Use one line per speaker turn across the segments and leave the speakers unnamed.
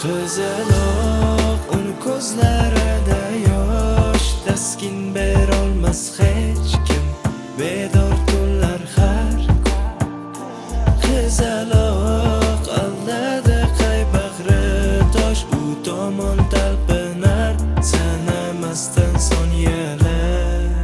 Qizaloq uni ko'zlarida yosh, taskin berolmas hech kim, bedor tunlar har kun. Qizaloq aldadi qay bag'ri tosh, u tomon talpinar sanamasdan soniyalar.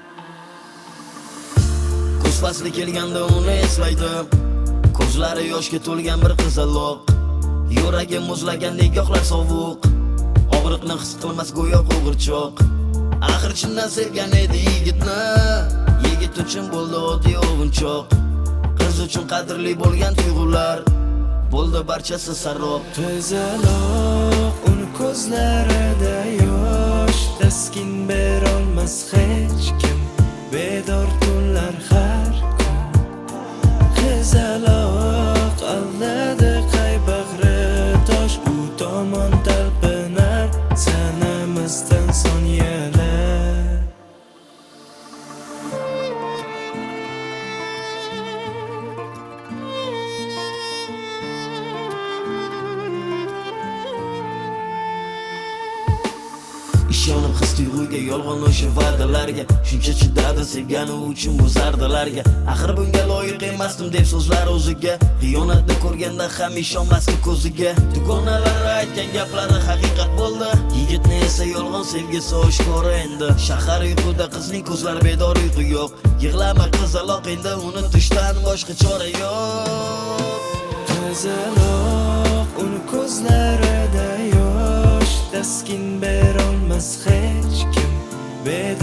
Kuz fasli kelganda uni eslaydi, ko'zlari yoshga to'lgan bir qizaloq. Yuragi muzlagan nigohlar sovuq, og'riqni his qilmas go'yo qo'g'irchoq. Axir chindan sevgan edi yigitni, yigit uchun bo'ldi oddiy o'g'inchoq. Qiz uchun qadrli bo'lgan tuyg'ular bo'ldi barchasi sarob.
Qizaloq uni ko'zlarida yosh, taskin berolmas hech kim, bedor tunlar har kun. Qizaloq aldadi qay bag'ri tosh, u tomon talpinar sanamasdan soniyalar.
Ishonib his tuyg'uga, yolg'on o'sha va'dalarga, shuncha chidadi sevgani uchun bu zardalarga. Axir bunga loyiq emasdim deb so'zlar o'ziga, xiyonatni ko'rganda ham ishonmasdi ko'ziga. Dugonalar aytgan gaplari haqiqat bo'ldi, yigitni esa yolg'on sevgisi oshkora endi. Shahar uyquda, qizning ko'zlari bedor, uyqu yo'q. Yig'lama qizaloq, endi unutishdan boshqa chora yo'q.
Qizaloq uni ko'zlarida yosh, taskin berolmas hech kim, bedor